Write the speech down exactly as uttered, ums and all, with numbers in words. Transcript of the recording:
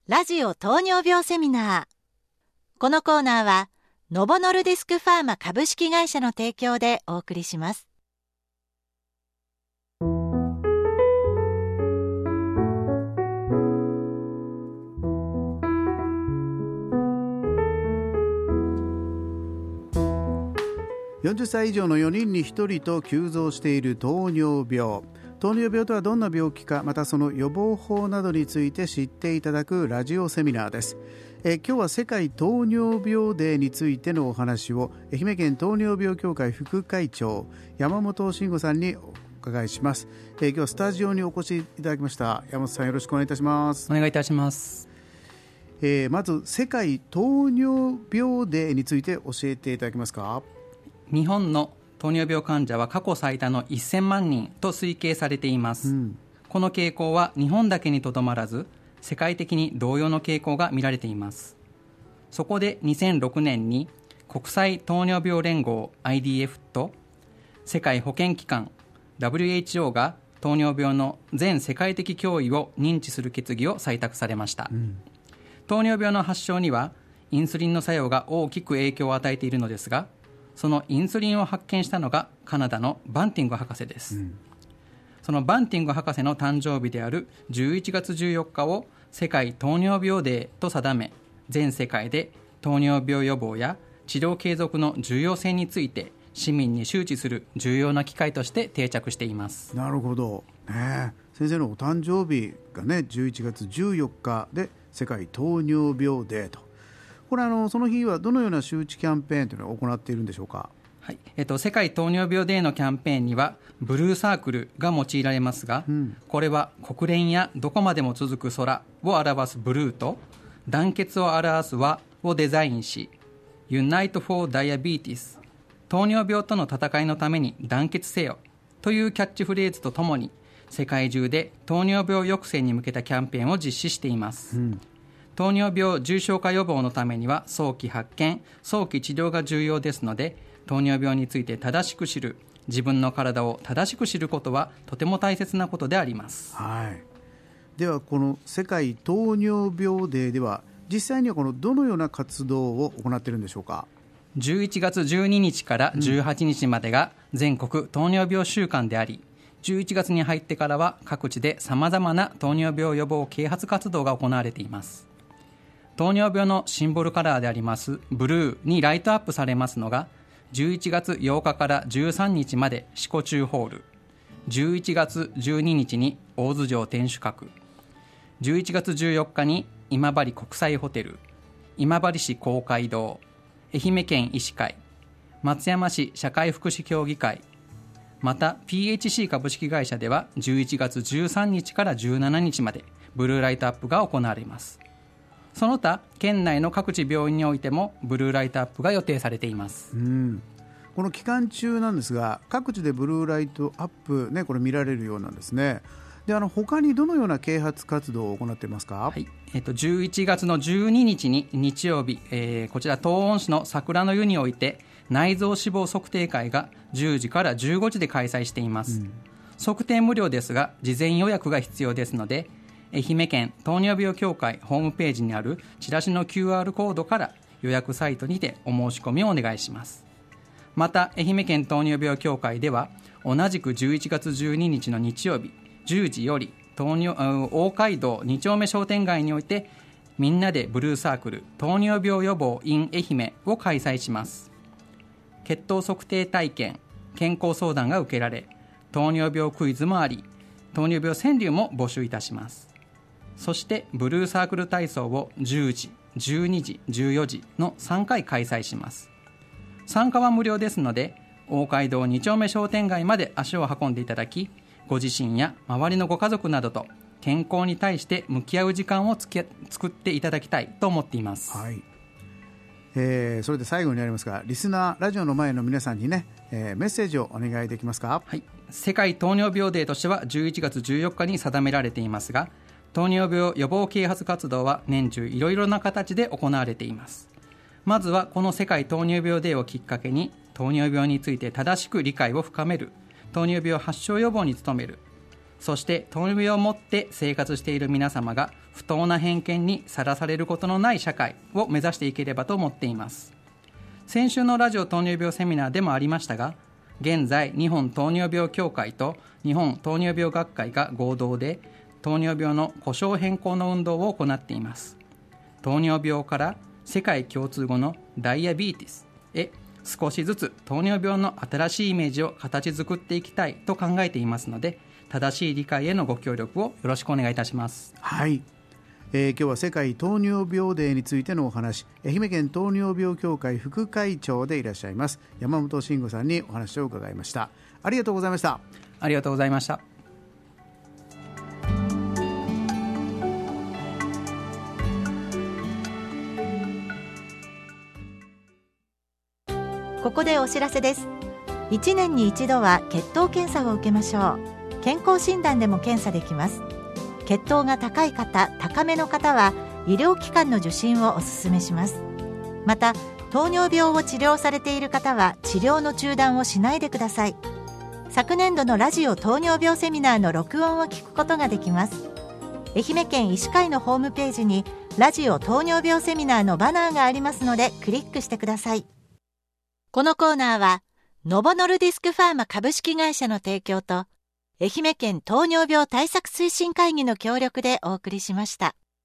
ラジオ糖尿病セミナー。このコーナーはノボノルディスクファーマ株式会社の提供でお送りします。 よんじゅっさい以上のよにんにひとりと急増している糖尿病。糖尿病とはどんな病気か、またその予防法などについて知っていただくラジオセミナーです。え今日は世界糖尿病デーについてのお話を愛媛県糖尿病協会副会長山本慎吾さんにお伺いします。え今日はスタジオにお越しいただきました。山本さん、よろしくお願いいたします。 お願いいたします。 えー、まず世界糖尿病デーについて教えていただけますか。 日本の糖尿病患者は過去最多のせんまんにんと推計されています、うん、この傾向は日本だけにとどまらず世界的に同様の傾向が見られています。そこでにせんろくねんに国際糖尿病連合 アイディーエフ と世界保健機関 ダブリューエイチオー が糖尿病の全世界的脅威を認知する決議を採択されました、うん、糖尿病の発症にはインスリンの作用が大きく影響を与えているのですが、そのインスリンを発見したのがカナダのバンティング博士です、うん、そのバンティング博士の誕生日であるじゅういちがつじゅうよっかを世界糖尿病デーと定め、全世界で糖尿病予防や治療継続の重要性について市民に周知する重要な機会として定着しています。 なるほど、ね、先生のお誕生日がねじゅういちがつじゅうよっかで世界糖尿病デーと、これあのその日はどのような周知キャンペーンというのを行っているんでしょうか。 はいえっと、世界糖尿病デーのキャンペーンにはブルーサークルが用いられますが、うん、これは国連やどこまでも続く空を表すブルーと団結を表す輪をデザインし、 Unite for Diabetes 糖尿病との戦いのために団結せよというキャッチフレーズとともに世界中で糖尿病抑制に向けたキャンペーンを実施しています、うん、糖尿病重症化予防のためには早期発見、早期治療が重要ですので、糖尿病について正しく知る、自分の体を正しく知ることはとても大切なことであります、 はい、ではこの世界糖尿病デーでは実際にはこのどのような活動を行っているんでしょうか。 じゅういちがつじゅうににちからじゅうはちにちまでが全国糖尿病週間であり、じゅういちがつに入ってからは各地でさまざまな糖尿病予防啓発活動が行われています。糖尿病のシンボルカラーでありますブルーにライトアップされますのがじゅういちがつようかからじゅうさんにちまで四股中ホール、じゅういちがつじゅうににちに大洲城天守閣、じゅういちがつじゅうよっかに今治国際ホテル、今治市公会堂、愛媛県医師会、松山市社会福祉協議会、また ピーエイチシー 株式会社ではじゅういちがつじゅうさんにちからじゅうしちにちまでブルーライトアップが行われます。その他県内の各地病院においてもブルーライトアップが予定されています。 うん、この期間中なんですが各地でブルーライトアップ、ね、これ見られるようなんですね。であの他にどのような啓発活動を行っていますか。 はいえっと、じゅういちがつのじゅうににちに日曜日、えー、こちら東温市の桜の湯において内臓脂肪測定会がじゅうじからじゅうごじで開催しています、うん、測定無料ですが事前予約が必要ですので、愛媛県糖尿病協会ホームページにあるチラシの キューアール コードから予約サイトにてお申し込みをお願いします。また愛媛県糖尿病協会では同じくじゅういちがつじゅうににちの日曜日じゅうじより糖尿大街道に丁目商店街においてみんなでブルーサークル糖尿病予防 in 愛媛を開催します。血糖測定体験、健康相談が受けられ、糖尿病クイズもあり、糖尿病川柳も募集いたします。そしてブルーサークル体操をじゅうじ、じゅうにじ、じゅうよじのさんかい開催します。参加は無料ですので大街道に丁目商店街まで足を運んでいただき、ご自身や周りのご家族などと健康に対して向き合う時間をつけ作っていただきたいと思っています、 はいえー、それで最後になりますがリスナーラジオの前の皆さんにね、えー、メッセージをお願いできますか。 はい、世界糖尿病デーとしてはじゅういちがつじゅうよっかに定められていますが、糖尿病予防啓発活動は年中いろいろな形で行われています。まずはこの世界糖尿病デーをきっかけに糖尿病について正しく理解を深める、糖尿病発症予防に努める、 そして糖尿病を持って生活している皆様が不当な偏見にさらされることのない社会を目指していければと思っています。先週のラジオ糖尿病セミナーでもありましたが、現在日本糖尿病協会と日本糖尿病学会が合同で糖尿病の呼称変更の運動を行っています。糖尿病から世界共通語のダイアビーティスへ少しずつ糖尿病の新しいイメージを形作っていきたいと考えていますので、正しい理解へのご協力をよろしくお願いいたします。 はい、えー、今日は世界糖尿病デーについてのお話、愛媛県糖尿病協会副会長でいらっしゃいます山本慎吾さんにお話を伺いました。ありがとうございました。 ありがとうございました。 ここでお知らせです。いちねんに一度は血糖検査を受けましょう。健康診断でも検査できます。血糖が高い方、高めの方は医療機関の受診をお勧めします。また、糖尿病を治療されている方は治療の中断をしないでください。昨年度のラジオ糖尿病セミナーの録音を聞くことができます。愛媛県医師会のホームページにラジオ糖尿病セミナーのバナーがありますのでクリックしてください。このコーナーはノボノルディスクファーマ株式会社の提供と愛媛県糖尿病対策推進会議の協力でお送りしました。